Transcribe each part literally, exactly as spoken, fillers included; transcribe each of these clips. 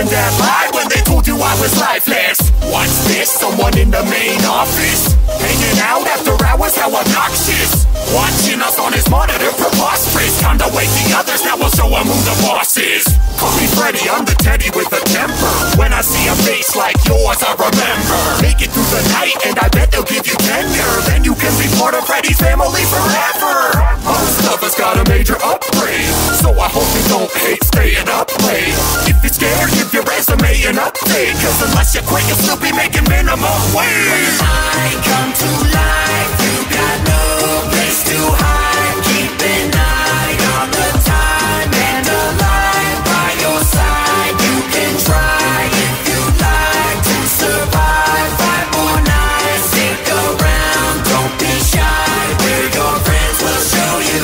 and dad lied when they told you I was lifeless. What's this? Someone in the main office? Hanging out after hours, how obnoxious. Watching us on his monitor, preposterous. Time to wake the others, now we'll show him who the boss is. Call me Freddy, I'm the teddy with a temper. When I see a face like yours, I remember. Make it through the night and I bet they'll give you tenure. Then you can be part of Freddy's family forever. Most of us got a major upgrade, so I hope you don't hate staying up late. If you're scared, give your resume an update, cause unless you quit, you'll still be making minimum wage. When I come to life, you got no place to hide. Keep an eye on the time and a life by your side. You can try if you'd like to survive. Five more nights, stick around, don't be shy. We're your friends, we'll show you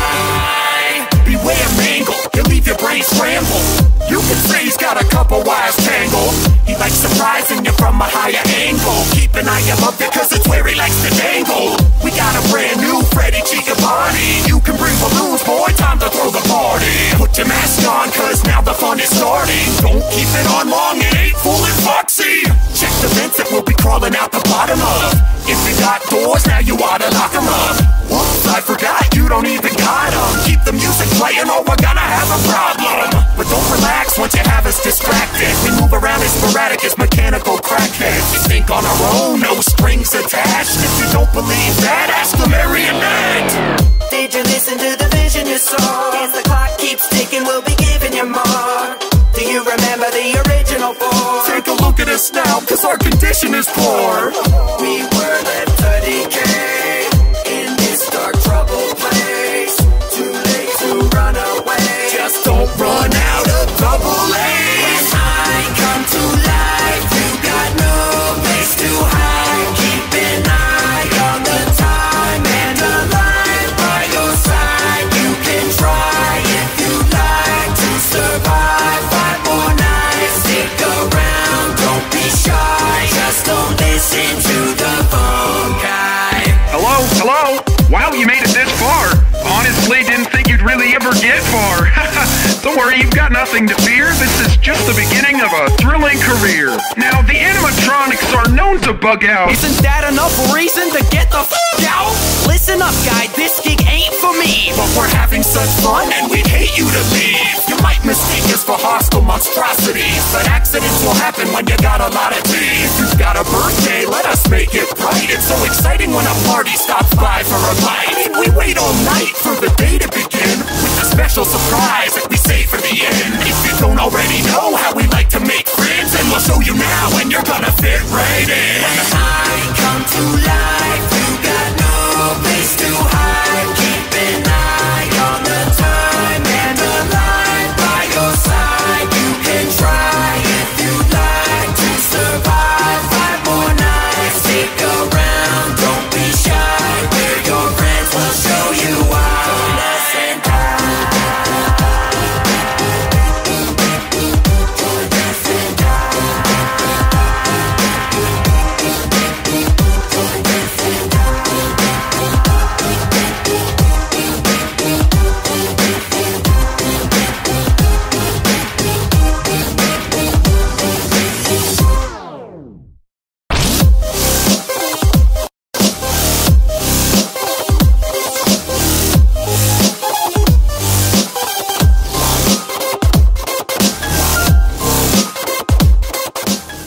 why. Beware Mangle, he'll leave your brain scrambled. You can say he's got a couple wires tangled. He likes surprising you from a higher angle. Keep an eye above it cause it's where he likes to dangle. We got a brand new Freddy Giovanni. You can bring balloons, boy, time to throw the party. Put your mask on cause now the fun is starting. Don't keep it on long, it ain't fooling Foxy. Check the vents that we'll be crawling out the bottom of. If you got doors, now you oughta lock them up. Whoops, I forgot, you don't even got them. Keep the music playing or we're gonna have a problem. But don't relax once you have us distracted. We move around as sporadic as mechanical crackheads. We think on our own, no strings attached. If you don't believe that, ask the marionette. Did you listen to the vision you saw? As the clock keeps ticking, we'll be giving you more. Do you remember the original four? Take a look at us now, cause our condition is poor. We were left to decay in this dark, troubled place. Too late to run away. Just don't run out of double A's. When I come to life, you got no place to hide. Keep an eye on the time and a life by your side. You can try if you like to survive. Five more nights, stick around, don't be shy. Just don't listen to the phone guy. Hello? Hello? Wow, you made it this far. Honestly, didn't think you'd really ever get far. Don't worry, you've got nothing to fear. This is just the beginning of a thrilling career. Now, the animatronics are known to bug out. Isn't that enough reason to get the f*** out? Listen up, guy, this gig ain't for me. But we're having such fun and we'd hate you to leave. You might mistake us for hostile monstrosities, but accidents will happen when you got a lot of teeth. You've got a birthday, let us make it bright. It's so exciting when a party stops by for a bite. I mean, we wait all night for the day to begin with a special surprise.